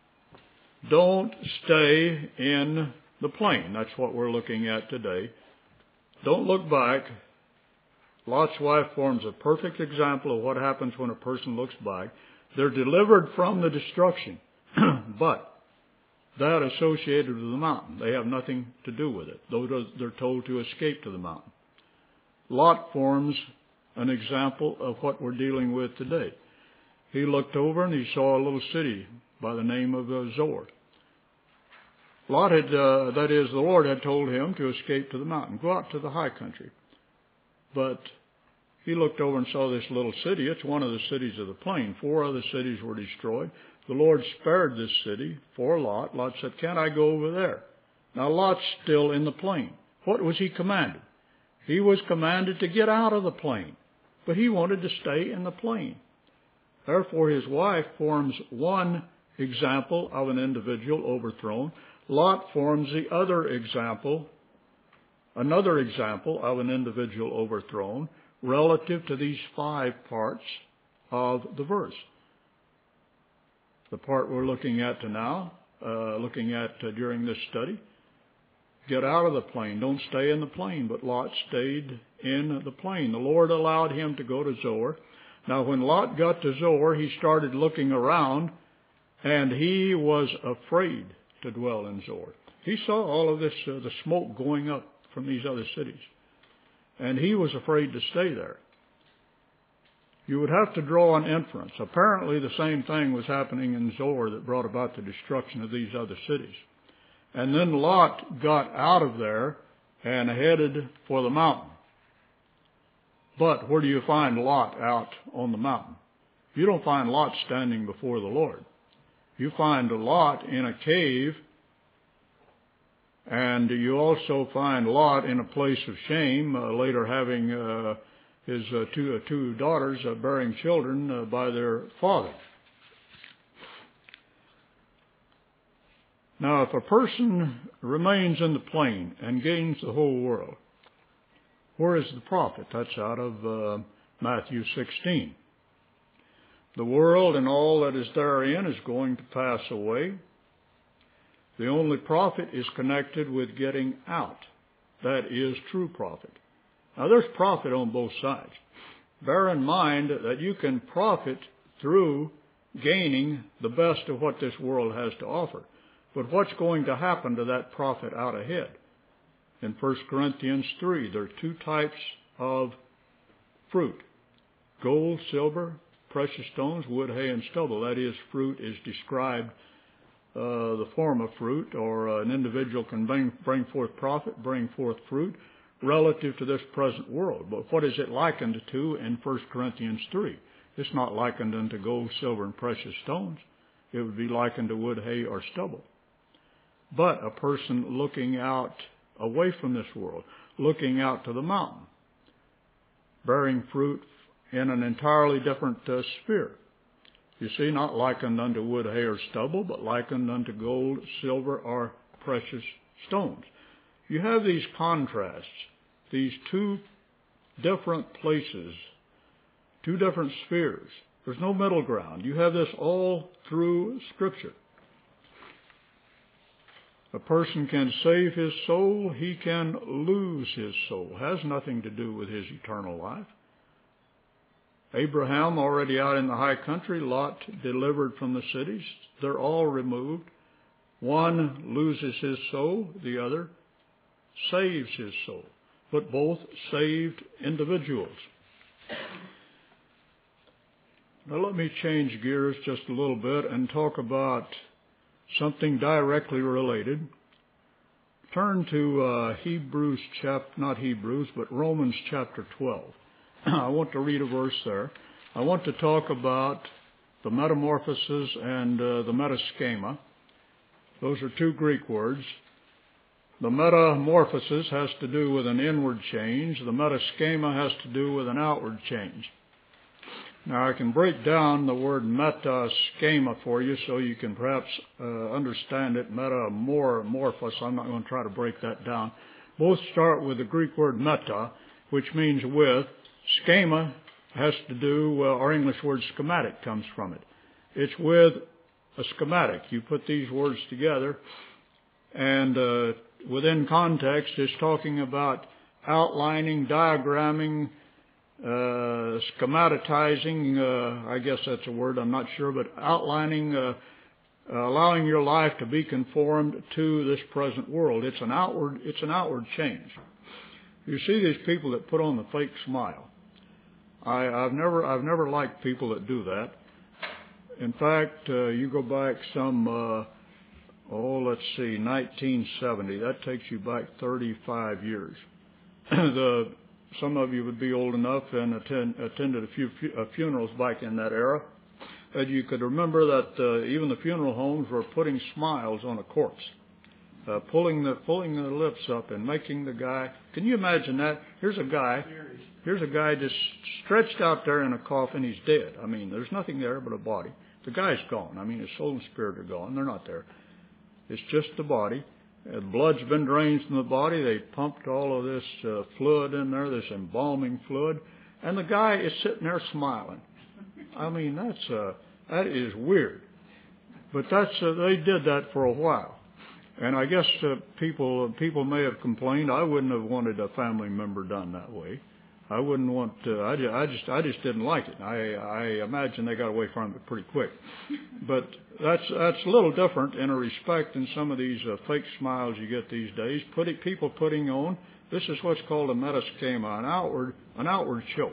don't stay in the plain. That's what we're looking at today. Don't look back. Lot's wife forms a perfect example of what happens when a person looks back. They're delivered from the destruction, but that associated with the mountain. They have nothing to do with it. They're told to escape to the mountain. Lot forms an example of what we're dealing with today. He looked over and he saw a little city by the name of uh, Zoar. Lot had, uh, that is, the Lord had told him to escape to the mountain, go out to the high country. But he looked over and saw this little city. It's one of the cities of the plain. Four other cities were destroyed. The Lord spared this city for Lot. Lot said, can't I go over there? Now Lot's still in the plain. What was he commanded? He was commanded to get out of the plain, but he wanted to stay in the plain. Therefore, his wife forms one example of an individual overthrown. Lot forms the other example, another example of an individual overthrown relative to these five parts of the verse. The part we're looking at to now, uh, looking at uh, during this study, get out of the plain. Don't stay in the plain, but Lot stayed in the plain. The Lord allowed him to go to Zoar. Now, when Lot got to Zoar, he started looking around, and he was afraid to dwell in Zoar. He saw all of this, uh, the smoke going up from these other cities, and he was afraid to stay there. You would have to draw an inference. Apparently, the same thing was happening in Zoar that brought about the destruction of these other cities. And then Lot got out of there and headed for the mountain. But where do you find Lot out on the mountain? You don't find Lot standing before the Lord. You find Lot in a cave, and you also find Lot in a place of shame, uh, later having uh, his uh, two, uh, two daughters uh, bearing children uh, by their father. Now, if a person remains in the plain and gains the whole world, where is the profit? That's out of uh, Matthew sixteen. The world and all that is therein is going to pass away. The only profit is connected with getting out. That is true profit. Now, there's profit on both sides. Bear in mind that you can profit through gaining the best of what this world has to offer. But what's going to happen to that profit out ahead? In First Corinthians three, there are two types of fruit: gold, silver, precious stones, wood, hay, and stubble. That is, fruit is described, uh, the form of fruit, or uh, an individual can bring, bring forth profit, bring forth fruit, relative to this present world. But what is it likened to in First Corinthians three? It's not likened unto gold, silver, and precious stones. It would be likened to wood, hay, or stubble. But a person looking out away from this world, looking out to the mountain, bearing fruit in an entirely different uh, sphere. You see, not likened unto wood, hay, or stubble, but likened unto gold, silver, or precious stones. You have these contrasts, these two different places, two different spheres. There's no middle ground. You have this all through Scripture. A person can save his soul, he can lose his soul. It has nothing to do with his eternal life. Abraham already out in the high country, Lot delivered from the cities. They're all removed. One loses his soul, the other saves his soul. But both saved individuals. Now let me change gears just a little bit and talk about something directly related. Turn to uh, Hebrews chapter, not Hebrews, but Romans chapter twelve. I want to read a verse there. I want to talk about the metamorphosis and uh, the metaschema. Those are two Greek words. The metamorphosis has to do with an inward change. The metaschema has to do with an outward change. Now, I can break down the word metaschema for you so you can perhaps uh, understand it. Metamorphos, I'm not going to try to break that down. Both start with the Greek word meta, which means with. Schema has to do, uh, our English word schematic comes from it. It's with a schematic. You put these words together, and uh, within context, it's talking about outlining, diagramming, Uh, schematizing, uh, I guess that's a word, I'm not sure, but outlining, uh, uh, allowing your life to be conformed to this present world. It's an outward, it's an outward change. You see these people that put on the fake smile. I, I've never, I've never liked people that do that. In fact, uh, you go back some, uh, oh, let's see, nineteen seventy. That takes you back thirty-five years. the Some of you would be old enough and attend, attended a few fu- uh, funerals back in that era, that you could remember that uh, even the funeral homes were putting smiles on a corpse, uh, pulling the pulling the lips up and making the guy. Can you imagine that? Here's a guy, here's a guy just stretched out there in a coffin. He's dead. I mean, there's nothing there but a body. The guy's gone. I mean, his soul and spirit are gone. They're not there. It's just the body. The blood's been drained from the body. They pumped all of this uh, fluid in there, this embalming fluid, and the guy is sitting there smiling. I mean, that's uh, that is weird, but that's uh, they did that for a while, and I guess uh, people people may have complained. I wouldn't have wanted a family member done that way. I wouldn't want. Uh, I, just, I just I just didn't like it. I I imagine they got away from it pretty quick, but that's that's a little different in a respect than some of these uh, fake smiles you get these days. Putting people putting on. This is what's called a metaschema, an outward an outward show.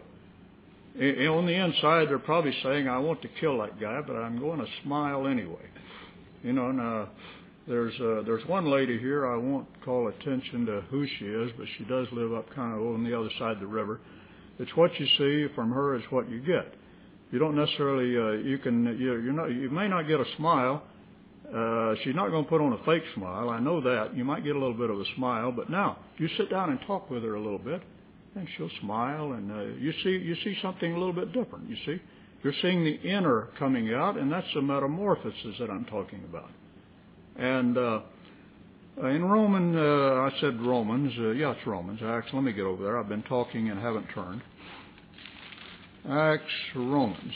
I, on the inside, they're probably saying, "I want to kill that guy, but I'm going to smile anyway." You know, and uh, there's uh, there's one lady here. I won't call attention to who she is, but she does live up kind of on the other side of the river. It's what you see from her is what you get. You don't necessarily uh, you can you you're not you may not get a smile. Uh, she's not going to put on a fake smile. I know that. You might get a little bit of a smile, but now you sit down and talk with her a little bit, And she'll smile, and uh, you see you see something a little bit different. You see, you're seeing the inner coming out, and that's the metamorphosis that I'm talking about. And uh, in Roman, uh, I said Romans. Uh, yeah, it's Romans. Acts. Let me get over there. I've been talking and haven't turned. Acts, Romans.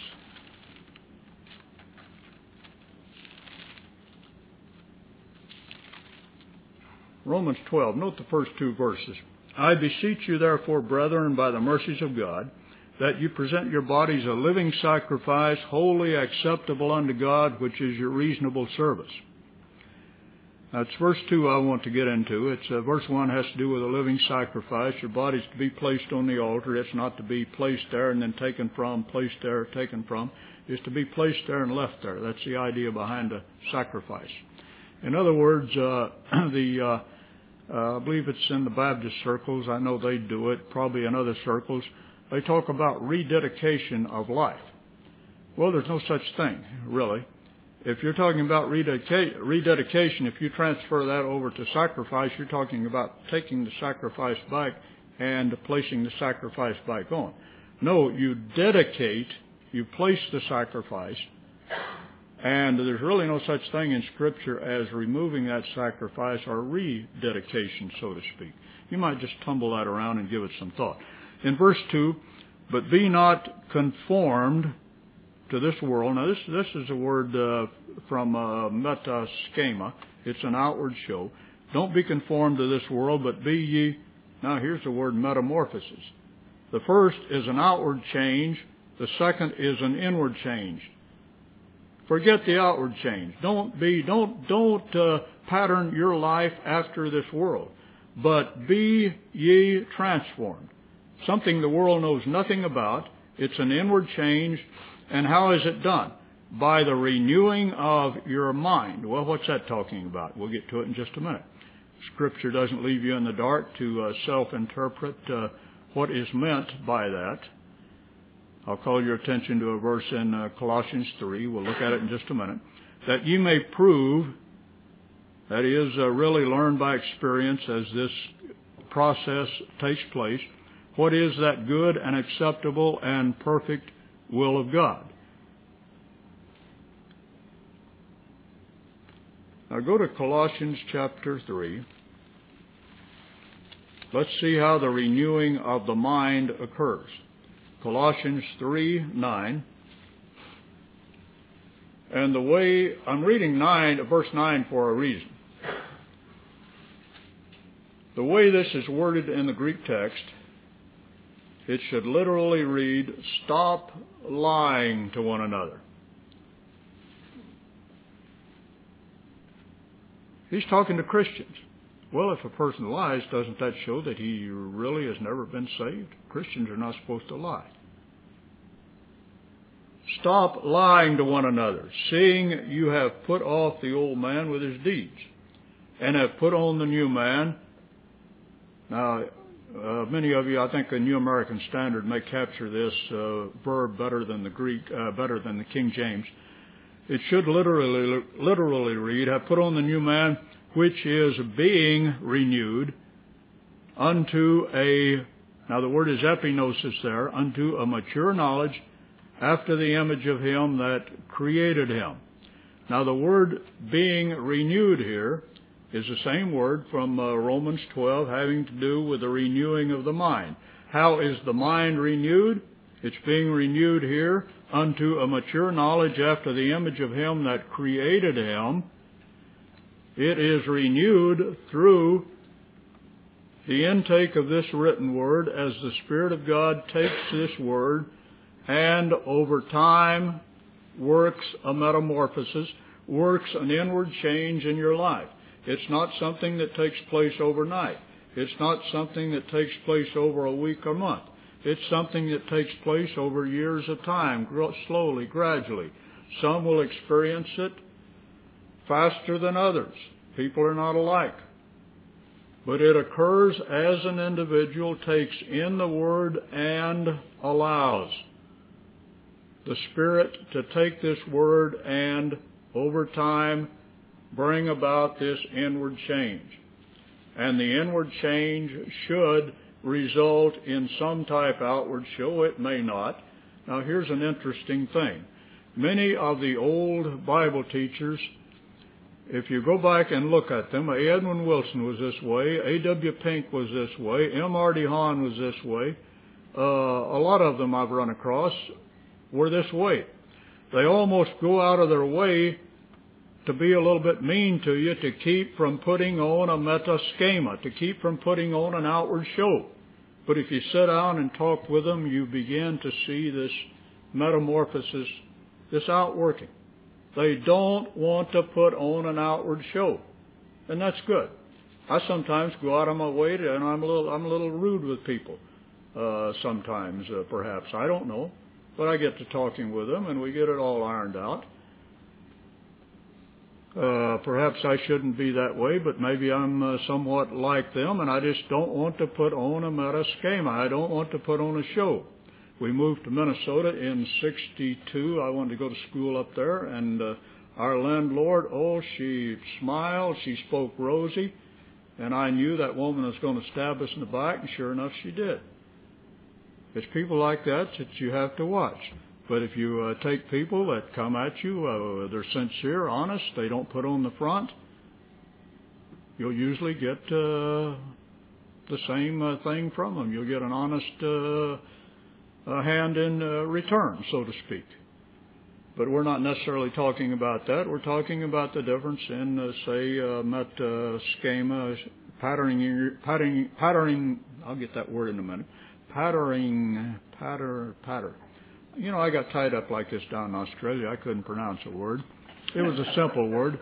Romans twelve. Note the first two verses. I beseech you, therefore, brethren, by the mercies of God, that you present your bodies a living sacrifice, wholly acceptable unto God, which is your reasonable service. That's verse two I want to get into. It's uh, verse one has to do with a living sacrifice. Your body's to be placed on the altar. It's not to be placed there and then taken from, placed there, taken from. It's to be placed there and left there. That's the idea behind a sacrifice. In other words, uh, the uh, uh, I believe it's in the Baptist circles. I know they do it, probably in other circles. They talk about rededication of life. Well, there's no such thing, really. If you're talking about rededication, if you transfer that over to sacrifice, you're talking about taking the sacrifice back and placing the sacrifice back on. No, you dedicate, you place the sacrifice, and there's really no such thing in Scripture as removing that sacrifice or rededication, so to speak. You might just tumble that around and give it some thought. In verse two, but be not conformed to this world. Now, this this is a word uh, from uh, metaschema. It's an outward show. Don't be conformed to this world, but be ye. Now, here's the word metamorphosis. The first is an outward change. The second is an inward change. Forget the outward change. Don't be. Don't don't uh, pattern your life after this world, but be ye transformed. Something the world knows nothing about. It's an inward change. And how is it done? By the renewing of your mind. Well, what's that talking about? We'll get to it in just a minute. Scripture doesn't leave you in the dark to uh, self-interpret uh, what is meant by that. I'll call your attention to a verse in uh, Colossians three. We'll look at it in just a minute. That you may prove, that is, uh, really learn by experience as this process takes place, what is that good and acceptable and perfect will of God. Now go to Colossians chapter three. Let's see how the renewing of the mind occurs. Colossians three nine. And the way, I'm reading nine, verse nine for a reason. The way this is worded in the Greek text, it should literally read, stop lying to one another. He's talking to Christians. Well, if a person lies, doesn't that show that he really has never been saved? Christians are not supposed to lie. Stop lying to one another, seeing you have put off the old man with his deeds, and have put on the new man. Now, uh, many of you, I think, the New American Standard may capture this uh, verb better than the Greek, uh, better than the King James. It should literally, literally read, have put on the new man, which is being renewed unto a, now the word is epignosis there, unto a mature knowledge after the image of him that created him. Now the word being renewed here is the same word from uh, Romans twelve, having to do with the renewing of the mind. How is the mind renewed? It's being renewed here unto a mature knowledge after the image of him that created him. It is renewed through the intake of this written word as the Spirit of God takes this word and over time works a metamorphosis, works an inward change in your life. It's not something that takes place overnight. It's not something that takes place over a week or month. It's something that takes place over years of time, slowly, gradually. Some will experience it faster than others. People are not alike. But it occurs as an individual takes in the Word and allows the Spirit to take this Word and, over time, bring about this inward change. And the inward change should result in some type outward show. It may not. Now here's an interesting thing. Many of the old Bible teachers, if you go back and look at them, A. Edwin Wilson was this way, A. W. Pink was this way, M. R. D. Hahn was this way. Uh, a lot of them I've run across were this way. They almost go out of their way to be a little bit mean to you, to keep from putting on a metaschema, to keep from putting on an outward show. But if you sit down and talk with them, you begin to see this metamorphosis, this outworking. They don't want to put on an outward show, and that's good. I sometimes go out of my way to, and I'm a little, I'm a little rude with people. Uh, sometimes, uh, perhaps I don't know, but I get to talking with them, and we get it all ironed out. Uh, perhaps I shouldn't be that way, but maybe I'm uh, somewhat like them, and I just don't want to put on a metaschema. I don't want to put on a show. We moved to Minnesota in sixty-two. I wanted to go to school up there, and uh, our landlord, oh, she smiled, she spoke rosy, and I knew that woman was going to stab us in the back, and sure enough, she did. It's people like that that you have to watch. But if you uh, take people that come at you, uh, they're sincere, honest, they don't put on the front, you'll usually get uh, the same uh, thing from them. You'll get an honest uh, uh, hand in uh, return, so to speak. But we're not necessarily talking about that. We're talking about the difference in, uh, say, uh, metaschema, patterning, patterning, patterning, I'll get that word in a minute, patterning, patter, patter. You know, I got tied up like this down in Australia. I couldn't pronounce a word. It was a simple word.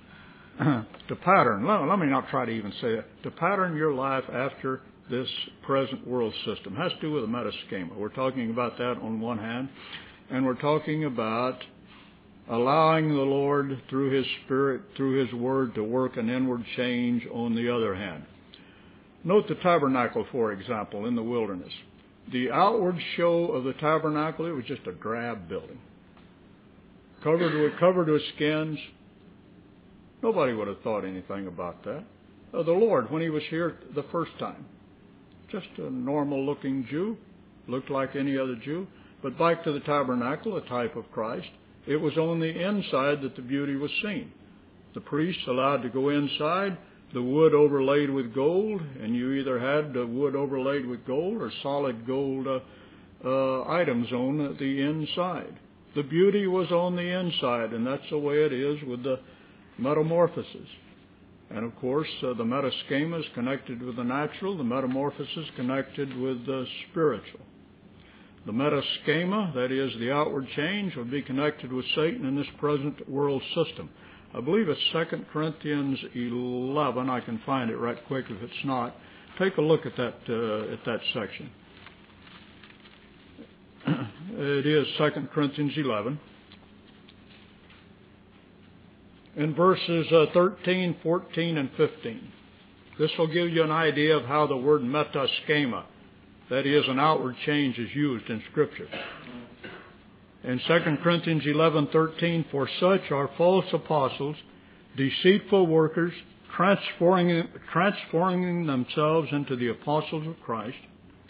To pattern. Let, let me not try to even say it. To pattern your life after this present world system has to do with a metaschema. We're talking about that on one hand, and we're talking about allowing the Lord through His Spirit, through His Word, to work an inward change on the other hand. Note the tabernacle, for example, in the wilderness. The outward show of the tabernacle, it was just a drab building. Covered with, covered with skins. Nobody would have thought anything about that. Uh, the Lord, when He was here the first time, just a normal-looking Jew, looked like any other Jew. But back to the tabernacle, a type of Christ, it was on the inside that the beauty was seen. The priests allowed to go inside, the wood overlaid with gold, and you either had the wood overlaid with gold or solid gold uh, uh, items on the inside. The beauty was on the inside, and that's the way it is with the metamorphosis. And of course, uh, the metaschema is connected with the natural, the metamorphosis connected with the spiritual. The metaschema, that is the outward change, would be connected with Satan in this present world system. I believe it's Second Corinthians eleven. I can find it right quick if it's not. Take a look at that uh, at that section. It is Second Corinthians eleven. In verses uh, thirteen, fourteen, and fifteen. This will give you an idea of how the word metaschema, that is, an outward change, is used in Scripture. In Second Corinthians eleven thirteen, for such are false apostles, deceitful workers, transforming, transforming themselves into the apostles of Christ.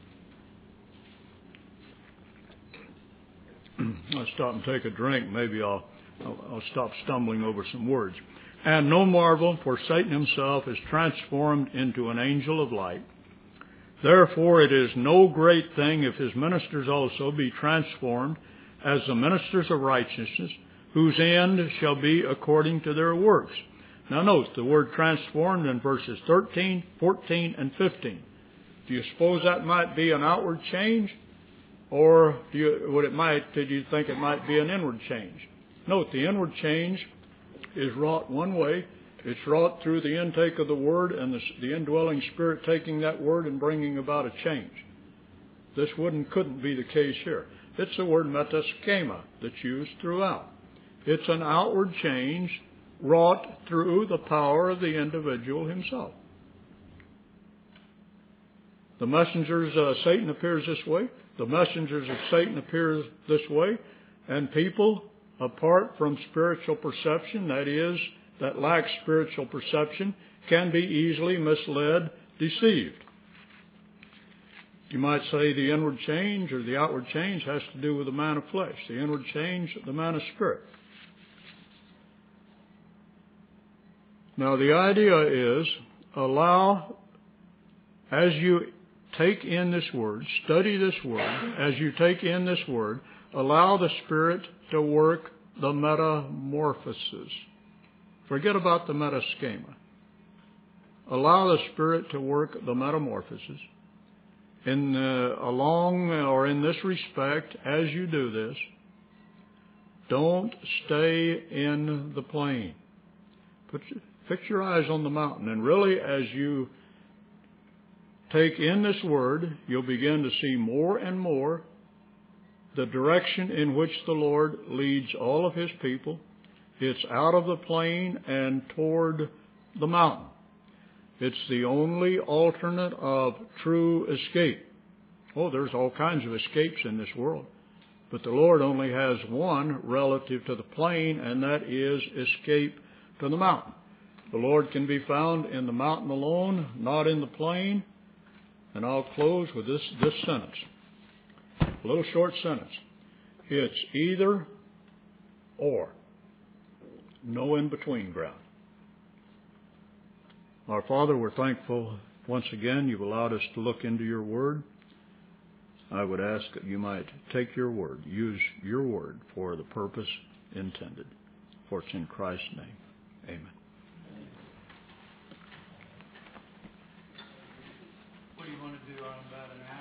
I'll stop and take a drink. Maybe I'll, I'll, I'll stop stumbling over some words. And no marvel, for Satan himself is transformed into an angel of light. Therefore it is no great thing if his ministers also be transformed as the ministers of righteousness, whose end shall be according to their works. Now note the word transformed in verses thirteen, fourteen, and fifteen. Do you suppose that might be an outward change? Or do you, would it might, did you think it might be an inward change? Note the inward change is wrought one way. It's wrought through the intake of the Word and the, the indwelling Spirit taking that Word and bringing about a change. This wouldn't, couldn't be the case here. It's the word metaschema that's used throughout. It's an outward change wrought through the power of the individual himself. The messengers, uh, Satan appears this way. The messengers of Satan appear this way. And people, apart from spiritual perception, that is, that lack spiritual perception, can be easily misled, deceived. You might say the inward change or the outward change has to do with the man of flesh. The inward change, the man of spirit. Now the idea is, allow, as you take in this word, study this word, as you take in this word, allow the Spirit to work the metamorphosis. Forget about the metaschema. Allow the Spirit to work the metamorphosis. In uh, along or in this respect, as you do this, don't stay in the plain. Put, fix your eyes on the mountain, and really, as you take in this word, you'll begin to see more and more the direction in which the Lord leads all of His people. It's out of the plain and toward the mountain. It's the only alternate of true escape. Oh, there's all kinds of escapes in this world. But the Lord only has one relative to the plain, and that is escape to the mountain. The Lord can be found in the mountain alone, not in the plain. And I'll close with this, this sentence. A little short sentence. It's either or. No in-between ground. Our Father, we're thankful once again you've allowed us to look into your word. I would ask that you might take your word, use your word for the purpose intended. For it's in Christ's name. Amen. What do you want to do on about an hour?